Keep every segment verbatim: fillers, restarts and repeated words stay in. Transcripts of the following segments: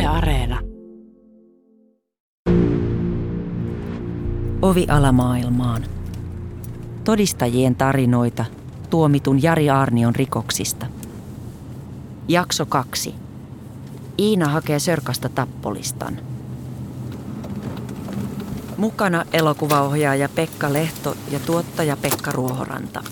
Areena. Ovi alamaailmaan. Todistajien tarinoita tuomitun Jari Aarnion rikoksista. Jakso kaksi. Iina hakee Sörkasta tappolistan. Mukana elokuvaohjaaja Pekka Lehto ja tuottaja Pekka Ruohoranta.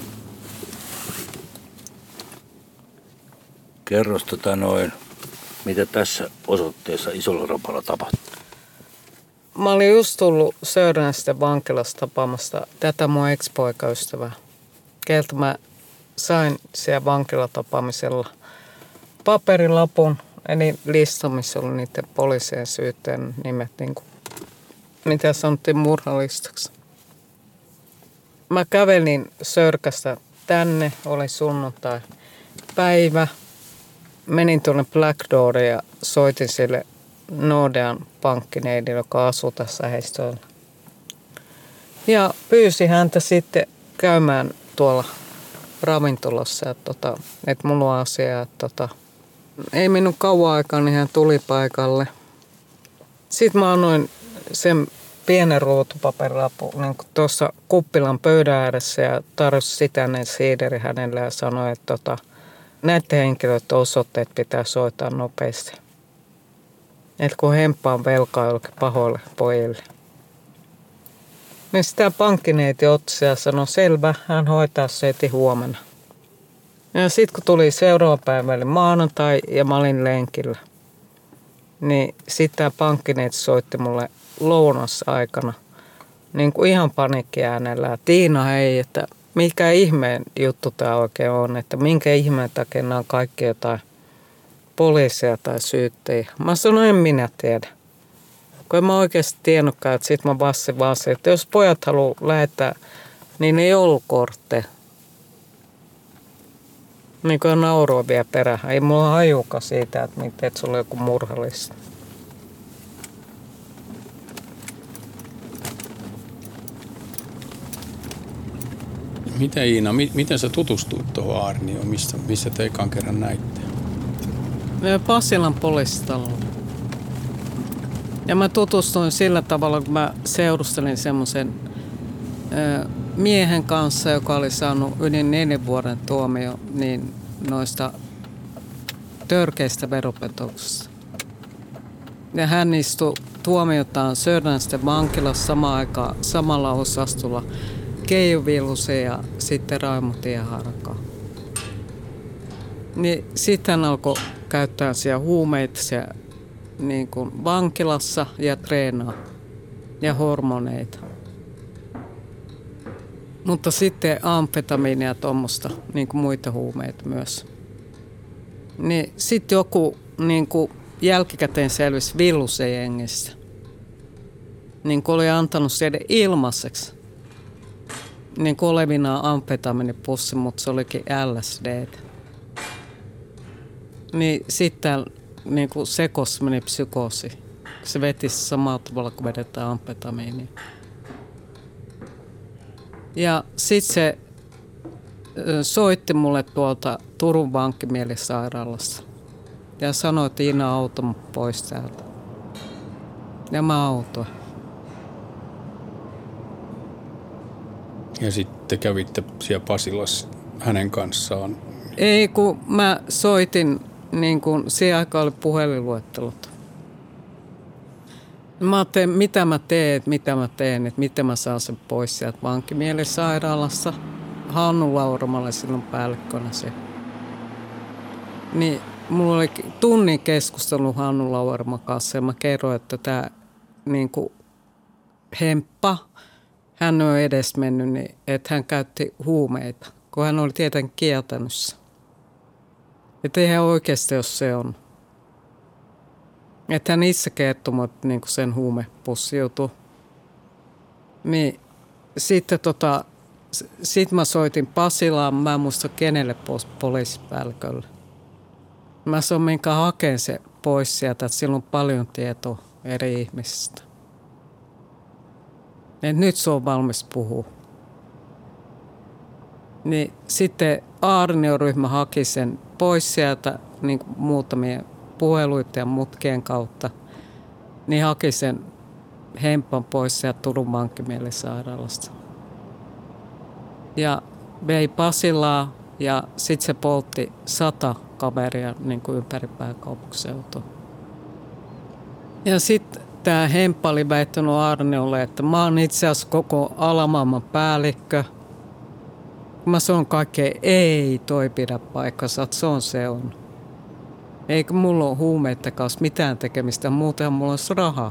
Kerros tota noin, mitä tässä osoitteessa Isolla Rapalla tapahtui? Mä olin just tullut Söörnäisten vankilasta tapaamasta tätä mun ex-poikaystävää. Keltä mä sain siellä vankilatapaamisella paperilapun, eli lista, missä oli niiden poliisien syytteen nimet, niin kuin, mitä sanottiin murhalistaksi. Mä kävelin Sörkästä tänne, oli sunnuntai päivä. Menin tuonne Black Dooriin ja soitin sille Nordean pankkineidille, joka asuu tässä Heistöllä. Ja pyysin häntä sitten käymään tuolla ravintolassa, että, tota, että mulla on asia. Että, tota, ei minun kauan aikaa, niin hän tuli paikalle. Sitten mä annoin sen pienen ruutupaperilapun niin tuossa kuppilan pöydän ääressä ja tarjosin sitäinen siideri hänelle ja sanoi, että tota, näiden henkilöiden osoitteet pitää soittaa nopeasti. Että kun hemppaan velkaa jollekin pahoille pojille. Niin sitä pankkineiti otti ja sanoi, selvä, hän hoitaa se heti huomenna. Ja sitten kun tuli seuraava päivä, eli maanantai, ja mä olin lenkillä, niin sitten tämä pankkineiti soitti mulle lounassa aikana, niin kuin ihan paniikkiäänellä, että Tiina hei, että mikä ihmeen juttu tämä oikein on, että minkä ihmeen takia nämä on kaikki jotain poliisia tai syyttäjiä. Mä sanoin, en minä tiedä. Kun en mä oikeasti tiennytkään, että sit mä vassin vaan se, että jos pojat haluaa lähettää, niin ei ollut kortteja. Niin kuin naurua vielä perähän. Ei mulla hajuka siitä, että, että sulla on joku murhalista. Mitä Iina, mi- miten sä tutustuit tuohon Aarnioon? Missä, missä te ekan kerran näitte? Pasilan poliisitalolla. Ja mä tutustuin sillä tavalla, kun mä seurustelin semmoisen miehen kanssa, joka oli saanut yli neljän vuoden tuomio niin noista törkeistä veropetoksista. Ja hän istui tuomiotaan Söörnäisten vankilassa samaan aikaan samalla osastolla Keijo Vilhusen ja sitten Raimo Tiehaarakaan. Niin sitten hän alkoi käyttää siellä huumeita siellä niin kuin vankilassa ja treenaa ja hormoneita. Mutta sitten amfetamiinia ja tuommoista, niin kuin muita huumeita myös. Niin sitten joku niin kuin jälkikäteen selvisi Vilhusen jengistä. Niin kuin oli antanut sieltä ilmaiseksi. Niin kuin olevinaan amfetamiinipussi, mutta se olikin L S D:tä. Niin sitten niin kuin sekos meni psykoosi. Se veti samalla tavalla, kun vedetään amfetamiinia. Ja sitten se soitti mulle tuolta Turun vankkimielisairaalassa. Ja sanoi, että Iina auto mut pois täältä. Ja mä autoin. Ja sitten kävitte siellä Pasilassa hänen kanssaan. Ei, kun mä soitin, niin kun siihen aikaan oli puhelinluettelot. Mä ajattelin, mitä mä teen, mitä mä teen, että miten mä saan sen pois sieltä vankkimielisairaalassa. Hannu Laurama oli silloin päällikkönä se. Niin mulla oli tunnin keskustelu Hannu Lauraman kanssa ja mä kerroin, että tää niin kuin hemppa, hän on edes mennyt, niin että hän käytti huumeita, kun hän oli tietenkin kieltänyt se. Että eihän oikeasti, jos se on. Että hän itse kertoi niin sen huumepussiutu. Niin sitten tota, sit mä soitin Pasilaan, mä en muista kenelle poliisipäällikölle. Mä sanoin, minkä hakeen se pois sieltä, että sillä on paljon tietoa eri ihmisistä. Et nyt se on valmis puhua. Niin sitten Aarnio-ryhmä haki sen pois sieltä niin muutamien puheluiden ja mutkien kautta, niin haki sen hempan pois sieltä Turun vankkimielisairaalasta. Ja vei Pasilaa ja sitten se poltti sata kaveria niin kuin ympäri pääkaupunkiseutua. Ja sitten tämä hemppa oli väittänyt Aarniolle, että mä oon itse asiassa koko alamaailman päällikkö. Mä sanon kaikkeen, ei toi pidä paikkansa, että se on se on. Eikä mulla ole huumeiden kanssa mitään tekemistä, muutenhan mulla olisi rahaa.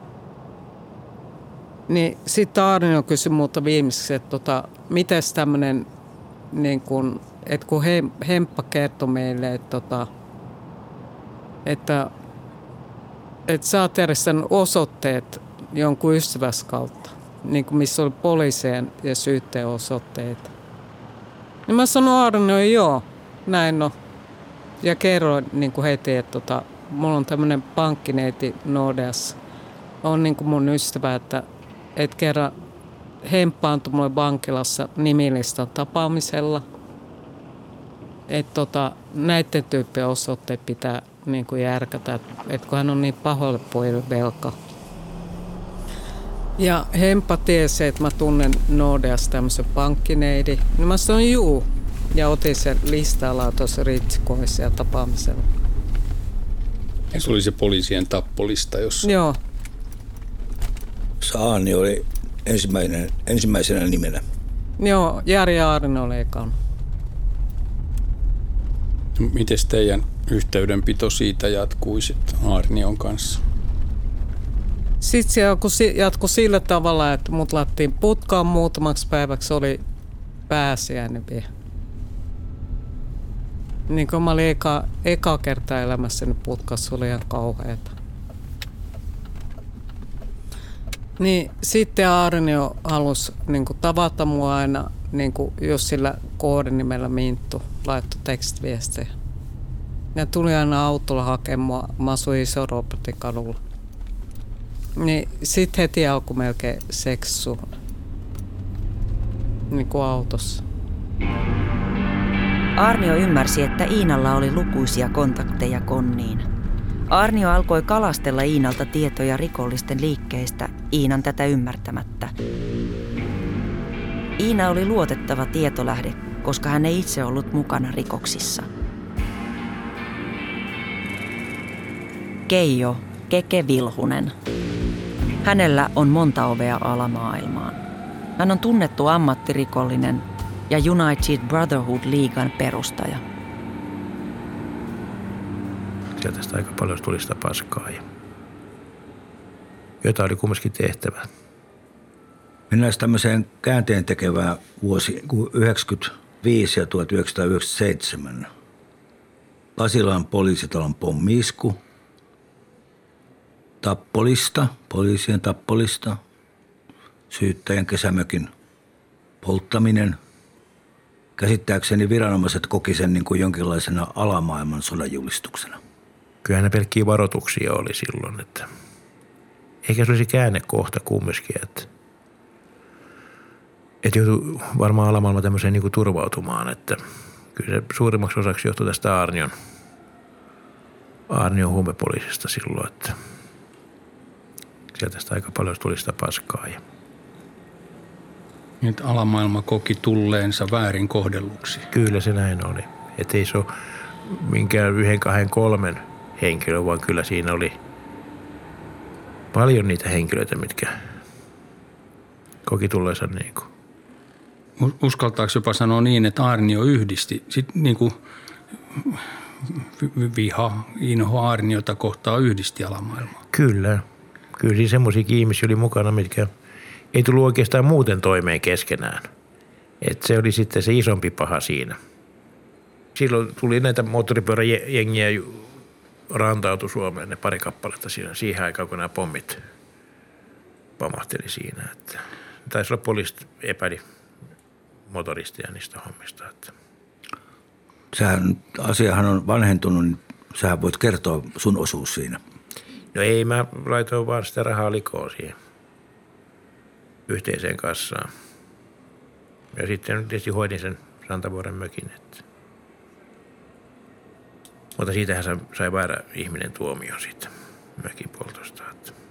Niin sitten Aarnio kysyi multa viimeiseksi, että tota, mites tämmönen, niin kun, että kun he, hemppa kertoi meille, että, tota, että, että sä oot järjestänyt osoitteet jonkun ystävässä kautta, niin kuin missä oli poliisien ja syytteen osoitteet. Niin mä sanoin Aarniolle, joo, näin on. Ja kerroin niin kuin heti, että tota, mulla on tämmöinen pankkineiti Nordeassa. On niin kuin mun ystävä, että, että kerran hemppaantui mulle vankilassa nimilistan tapaamisella. Että tota, näiden tyyppien osoitteet pitää niin kuin järkätä, että, että kun hän on niin pahoille pojille velka. Ja hemppa tiesi, että mä tunnen Nordeassa tämmöisen pankkineidi. Niin mä sanoin juu. Ja otin sen listalla tuossa ritsikoissa ja tapaamisella. Ja se oli se poliisien tappolista, jossa... Joo. Saani oli ensimmäinen, ensimmäisenä nimenä. Joo, Jari Aarnio oli ekana. Miten teidän yhteydenpito siitä jatkui sitten Aarnion kanssa? Sitten se jatkui sillä tavalla, että mut lattiin putkaan muutamaksi päiväksi, oli pääsiäinen vielä. Niin kuin mä olin eka, eka kertaa elämässäni putkassa, oli ihan kauheata. Niin sitten Aarnio halusi niin kuin tavata mua aina, niin kuin jos sillä koodinimellä Minttu laittoi tekstiviestejä. Ja tuli aina autolla hakemaan mua, mä asuin Iso-Robertin kadulla. Niin sitten heti alkoi melkein seksisuhde. Niin kuin autossa. Aarnio ymmärsi, että Iinalla oli lukuisia kontakteja Konniin. Aarnio alkoi kalastella Iinalta tietoja rikollisten liikkeistä, Iinan tätä ymmärtämättä. Iina oli luotettava tietolähde, koska hän ei itse ollut mukana rikoksissa. Keijo Keke Vilhunen. Hänellä on monta ovea alamaailmaan. Hän on tunnettu ammattirikollinen ja United Brotherhood-liigan perustaja. Sieltä sitä aika paljon tuli sitä paskaa ja jotain oli kumminkin tehtävä. Mennään tämmöiseen käänteen tekevään vuosi yhdeksänkymmentäviisi ja tuhatyhdeksänsataayhdeksänkymmentäseitsemän. Pasilan poliisitalon pommi-isku. Tappolista, poliisien tappolista. Syyttäjän kesämökin polttaminen. Käsittääkseni viranomaiset koki sen niin kuin jonkinlaisena alamaailman sodanjulistuksena. Kyllähän ne pelkkiä varoituksia oli silloin, että eikä se olisi käännekohta kumminkin, että, että joutui varmaan alamaailma tämmöiseen niin kuin turvautumaan, että kyllä se suurimmaksi osaksi johtui tästä Aarnion, Aarnion huumepoliisista silloin, että sieltä sitä aika paljon tuli sitä paskaa. Ja Nyt alamaailma koki tulleensa väärin kohdelluksi. Kyllä se näin oli. Että ei se ole minkään yhden, kahden, kolmen henkilön, vaan kyllä siinä oli paljon niitä henkilöitä, mitkä koki tulleensa niin kuin. Uskaltaako jopa sanoa niin, että Aarnio yhdisti sit niin kuin viha, inho Aarniota kohtaa yhdisti alamaailmaa? Kyllä. Kyllä siinä semmoisiakin ihmisiä oli mukana, mitkä ei tullut oikeastaan muuten toimeen keskenään. Että se oli sitten se isompi paha siinä. Silloin tuli näitä moottoripyöräjengiä rantautui Suomeen, ne pari kappaletta siinä, siihen aikaan, kun nämä pommit pamahteli siinä. Että taisi olla poliisit epäili motoristia niistä hommista. Että. Sähän, asiahan on vanhentunut, niin sähän voit kertoa sun osuus siinä. No ei, mä laitoin vaan sitä rahaa likoon siihen yhteiseen kassaan. Ja sitten tietysti hoidin sen Rantavuoren mökin. Että. Mutta siitähän sai väärä ihminen tuomio siitä mökin poltosta.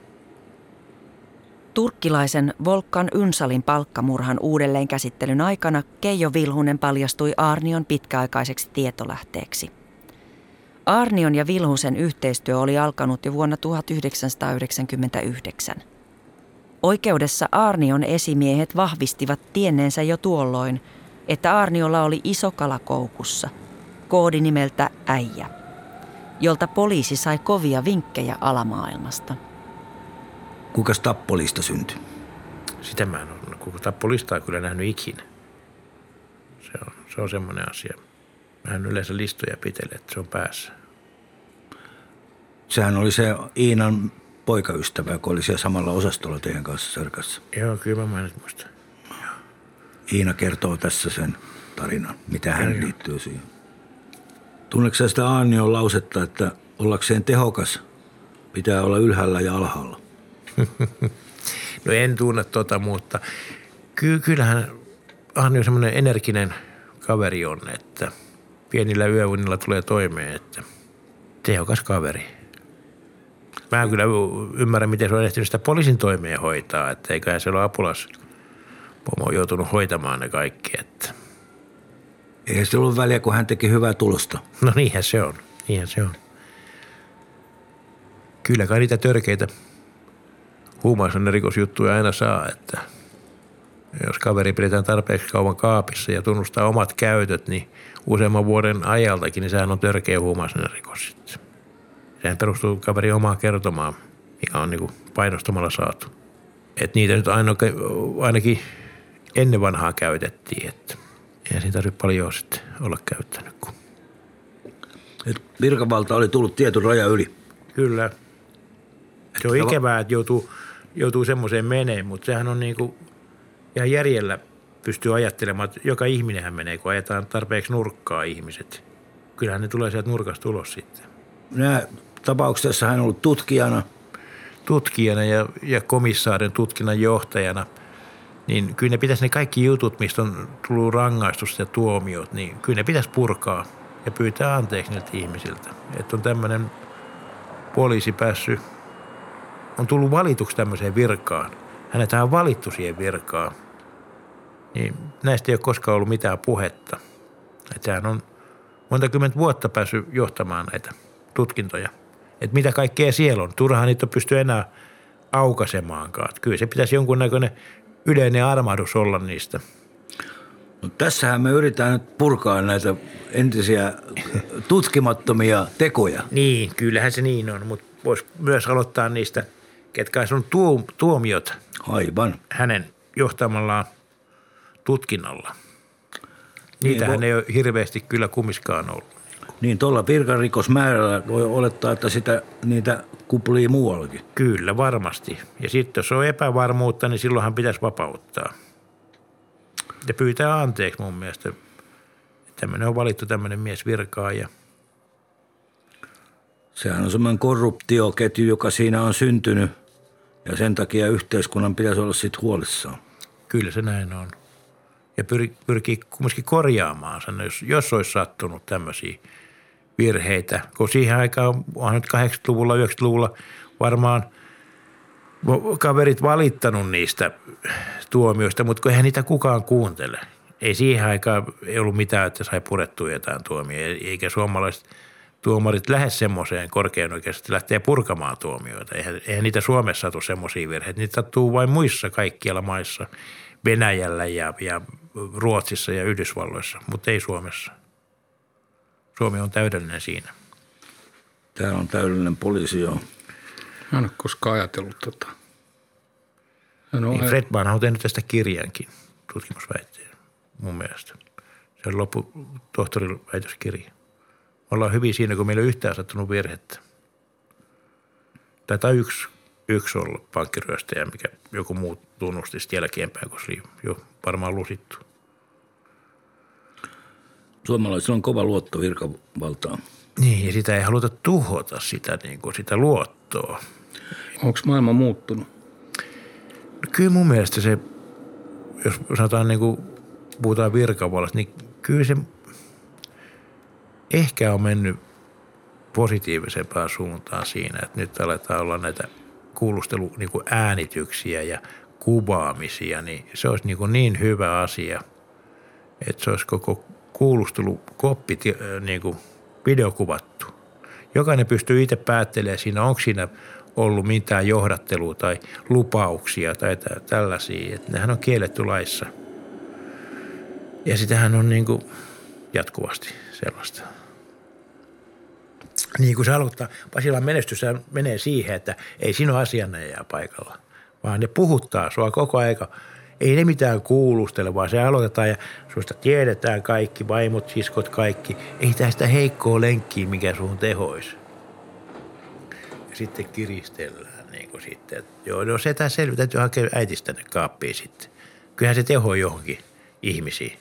Turkkilaisen Volkan Ünsalin palkkamurhan uudelleenkäsittelyn aikana Keijo Vilhunen paljastui Aarnion pitkäaikaiseksi tietolähteeksi. Aarnion ja Vilhusen yhteistyö oli alkanut jo vuonna tuhatyhdeksänsataayhdeksänkymmentäyhdeksän. Oikeudessa Aarnion esimiehet vahvistivat tienneensä jo tuolloin, että Aarniolla oli iso kala koukussa, koodinimeltä Äijä, jolta poliisi sai kovia vinkkejä alamaailmasta. Kuinka tappolista syntyi? Sitä mä en ole koko tappolistaa kyllä nähnyt ikinä. Se on, se on semmoinen asia. Mä en yleensä listoja pitele, että se on päässä. Sehän oli se Iinan poikaystävä, joka oli siellä samalla osastolla teidän kanssa Sörkässä. Joo, kyllä mä en muista. Iina kertoo tässä sen tarinan, mitä hän joo, liittyy joo. siihen. Tunneeko sä sitä Aarnion lausetta, että ollakseen tehokas pitää olla ylhäällä ja alhaalla? No en tunne tota, mutta ky- kyllähän Aarnio semmoinen energinen kaveri on, että pienillä yöunilla tulee toimeen, että tehokas kaveri. Mä en kyllä ymmärrä, miten se on ehtinyt sitä poliisin toimeen hoitaa, että eiköhän se ole apulaspomo joutunut hoitamaan ne kaikki, että. Eihän se ollut väliä, kun hän teki hyvää tulosta. No niinhän se on, niinhän se on. Kyllä kai niitä törkeitä huumausainerikosjuttuja aina saa, että jos kaveri pidetään tarpeeksi kauan kaapissa ja tunnustaa omat käytöt, niin useamman vuoden ajaltakin, niin sehän on törkeä huumausainerikos sitten. Sehän perustuu kaverin omaan kertomaan, mikä on niin kuin painostamalla saatu. Että niitä nyt ainakin, ainakin ennen vanhaa käytettiin, että eihän siinä tarvitse paljon sitten olla käyttänyt. Kun. Et virkavalta oli tullut tietyn raja yli. Kyllä. Se on ikävää, että joutuu, joutuu semmoiseen meneen, mutta sehän on niin kuin ihan järjellä pystyy ajattelemaan, että joka ihminenhän menee, kun ajetaan tarpeeksi nurkkaa ihmiset. Kyllähän ne tulee sieltä nurkasta ulos sitten. Nämä tapauksessa hän on ollut tutkijana. Tutkijana ja, ja komissaarin tutkinnan johtajana. Niin kyllä ne pitäisi ne kaikki jutut, mistä on tullut rangaistus ja tuomiot, niin kyllä ne pitäisi purkaa ja pyytää anteeksi niiltä ihmisiltä. Että on tämmöinen poliisi päässyt, on tullut valituksi tämmöiseen virkaan. Hänethän on valittu siihen virkaan. Niin näistä ei ole koskaan ollut mitään puhetta. Että hän on monta kymmentä vuotta päässyt johtamaan näitä tutkintoja. Että mitä kaikkea siellä on. Turhaan niitä pystyy enää aukasemaankaan. Kyllä se pitäisi jonkunnäköinen yleinen armahdus olla niistä. No, tässähän me yritetään nyt purkaa näitä entisiä tutkimattomia tekoja. Niin, kyllähän se niin on, mutta voisi myös aloittaa niistä, ketkä on tuomiot Aivan. hänen johtamallaan tutkinnalla. Niitähän niin, ei ole hirveästi kyllä kummiskaan ollut. Niin, tuolla virkarikosmäärällä voi olettaa, että sitä, niitä kuplii muuallakin. Kyllä, varmasti. Ja sitten jos on epävarmuutta, niin silloinhan pitäisi vapauttaa. Ja pyytää anteeksi mun mielestä. Tämmöinen on valittu tämmöinen mies virkaan. Ja sehän on semmoinen korruptioketju, joka siinä on syntynyt. Ja sen takia yhteiskunnan pitäisi olla sitten huolissaan. Kyllä se näin on. Ja pyr, pyrkii kumminkin korjaamaan sen, jos, jos olisi sattunut tämmöisiä virheitä. Kun siihen aikaan on nyt kahdeksankymmentäluvulla, yhdeksänkymmentäluvulla varmaan kaverit valittanut niistä tuomioista, mutta kun eihän niitä kukaan kuuntele. Ei siihen aikaan ei ollut mitään, että sai purettua jotain tuomia, eikä suomalaiset tuomarit lähde semmoiseen korkean oikeasti lähtee purkamaan tuomioita. Eihän, eihän niitä Suomessa satu semmoisia virheitä. Niitä sattuu vain muissa kaikkialla maissa, Venäjällä ja, ja Ruotsissa ja Yhdysvalloissa, mutta ei Suomessa. Suomi on täydellinen siinä. Täällä on täydellinen poliisi, joo. Mä en ole koskaan ajatellut tota. No, niin Fredman on tehnyt tästä kirjankin, tutkimusväitteen, mun mielestä. Se on loppu tohtoriväitöskirja. Me ollaan hyvin siinä, kun meillä ei ole yhtään sattunut virhettä. Taitaa yksi, yksi olla pankkiryöstäjä, mikä joku muu tunnusti sitten jälkeenpäin, koska se oli jo varmaan lusittu. Suomalaisilla on kova luotto virkavaltaan. Niin, ja sitä ei haluta tuhota, sitä, niin kuin sitä luottoa. Onko maailma muuttunut? No, kyllä mun mielestä se, jos sanotaan niin kuin puhutaan virkavallasta, niin kyllä se ehkä on mennyt positiivisempaan suuntaan siinä, että nyt aletaan olla näitä kuulustelu niin kuin äänityksiä ja kuvaamisia, niin se olisi niin, kuin niin hyvä asia, että se olisi koko kuulustelukoppi niin kuin videokuvattu. Jokainen pystyy itse päättelemään siinä, onko siinä ollut mitään johdattelua tai lupauksia tai tällaisia, että nehän on kielletty laissa. Ja sitähän on niin kuin jatkuvasti sellaista. Niin kuin se aloittaa, Pasilan menestys menee siihen, että ei siinä ole asianajaja paikalla, vaan ne puhuttaa sua koko aika. Ei ne mitään kuulustele, vaan se aloitetaan ja susta tiedetään kaikki, vaimot, siskot, kaikki. Ei tästä heikkoa lenkkiä, mikä suhun tehoisi. Ja sitten kiristellään niin kuin sitten. Joo, no se tässä selvä, täytyy hakea äitistä tänne kaappiin sitten. Kyllähän se tehoo johonkin ihmisiin.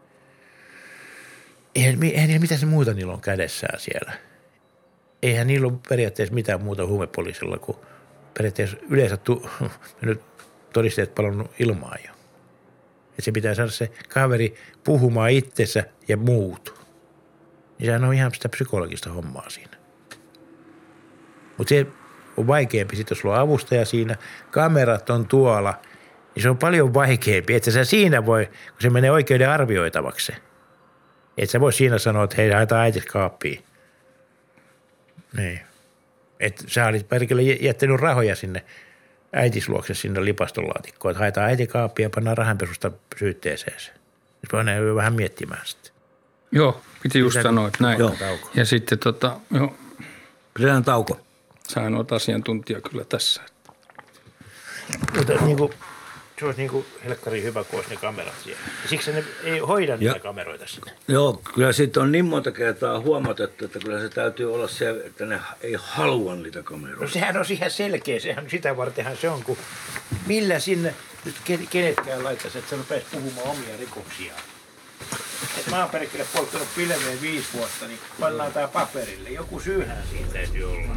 Eihän, eihän mitä se muuta niillä on kädessään siellä. Eihän niillä ole periaatteessa mitään muuta huumepoliisilla kuin periaatteessa yleensä tu, nyt todisteet palannut ilmaan jo. Että se pitää saada se kaveri puhumaan itsensä ja muut. Niin sehän on ihan sitä psykologista hommaa siinä. Mutta se on vaikeampi sitten, jos sulla on avustaja siinä, kamerat on tuolla, niin se on paljon vaikeampi. Että sä siinä voi, kun se menee oikeuden arvioitavaksi se. Että sä voi siinä sanoa, että hei, haetaan äitis kaappiin. Niin. Että sä olit perkele jättänyt rahoja sinne äitisluokse sinne lipastolaatikkoon, että haetaan äiti kaappia ja pannaan rahanpesusta syytteeseen. Se voi vähän miettimään sitten. Joo, piti just Pidän, sanoa, että näin. Joo. Ja sitten tota, joo. Pidetään tauko. Sain olet asiantuntija kyllä tässä. Mutta niin kuin, se olisi niin kuin helkkari hyvä, kun olisi ne kamerat siellä. Ja siksi ne ei hoida niitä ja kameroita sinne. Joo, kyllä siitä on niin monta kertaa huomatettu, että kyllä se täytyy olla se, että ne ei halua niitä kameroita. No sehän on ihan selkeä, sehän sitä vartenhan se on, kun millä sinne nyt kenetkään laittaisi, että se rupeaisi puhumaan omia rikoksiaan. Että mä oon perkele polttanut pilveen viisi vuotta, niin pannaan tää paperille. Joku syyhän siitä täytyy olla.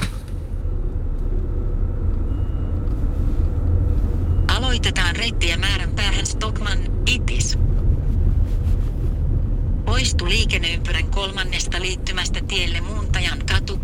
Aloitetaan reittiä määränpäähän Stockman, Itis. Poistu liikenneympyrän kolmannesta liittymästä tielle Muuntajan katu.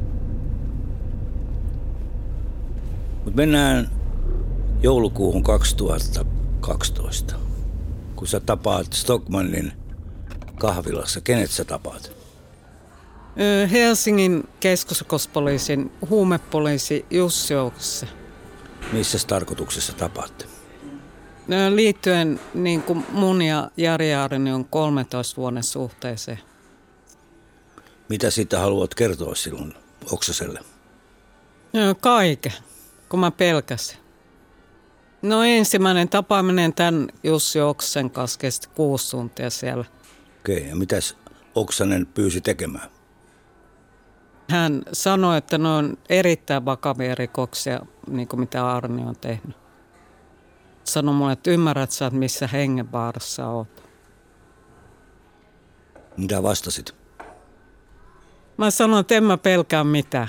Mut mennään joulukuuhun kaksituhattakaksitoista, kun sä tapaat Stockmannin kahvilassa. Kenet sä tapaat? Helsingin keskusrikospoliisin huumepoliisi Jussi Oksa. Missä tarkoituksessa tapaatte? Liittyen niin kuin mun ja Jari Aarnion kolmentoista vuoden suhteeseen. Mitä siitä haluat kertoa silloin Oksaselle? Kaiken, kun mä pelkäsin. No ensimmäinen tapaaminen tämän Jussi Oksasen kanssa kesti kuusi tuntia siellä. Okei, ja mitäs Oksanen pyysi tekemään? Hän sanoi, että ne on erittäin vakavia rikoksia, niin kuin mitä Aarnio on tehnyt. Sanoi mulle, että ymmärrät sä, että missä hengenvaarassa oot. Mitä vastasit? Mä sanoin, että en mä pelkää mitään.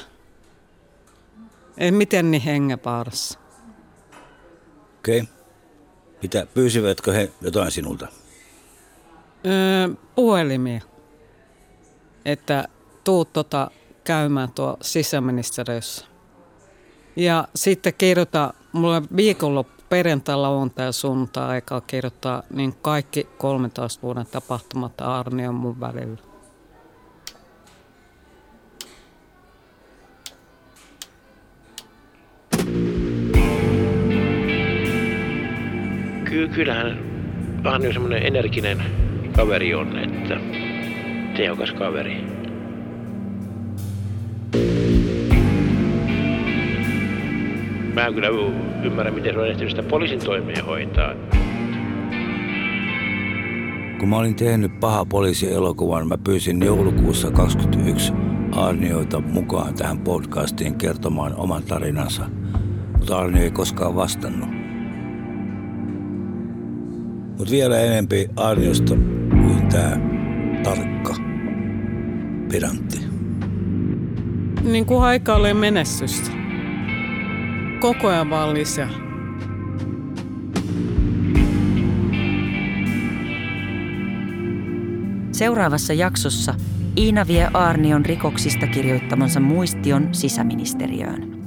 Ei miten niin hengenvaarassa. Okei. Mitä, pyysivätkö he jotain sinulta? Öö, puhelimia. Että tuut tota käymään tuo sisäministeriössä. Ja sitten kirjoita, mulla viikonloppu perjantai, lauantai ja sunnuntai aikaa kirjoittaa niin kaikki kolmentoista vuoden tapahtumat Aarnion mun välillä. Ky- kyllähän Aarnio semmoinen energinen kaveri on, että tehokas kaveri. Mä en kyllä ymmärrä, miten se on ehtinyt sitä poliisin toimeen hoitaa. Kun mä olin tehnyt Paha poliisi-elokuvan, mä pyysin joulukuussa kaksikymmentäyksi Aarnioita mukaan tähän podcastiin kertomaan oman tarinansa, mutta Aarnio ei koskaan vastannut. Mutta vielä enempi Aarniosta kuin tää tarkka pedantti. Niin kuin haikailee menestystä. Koko ajan vaan lisää. Seuraavassa jaksossa Iina vie Aarnion rikoksista kirjoittamansa muistion sisäministeriöön.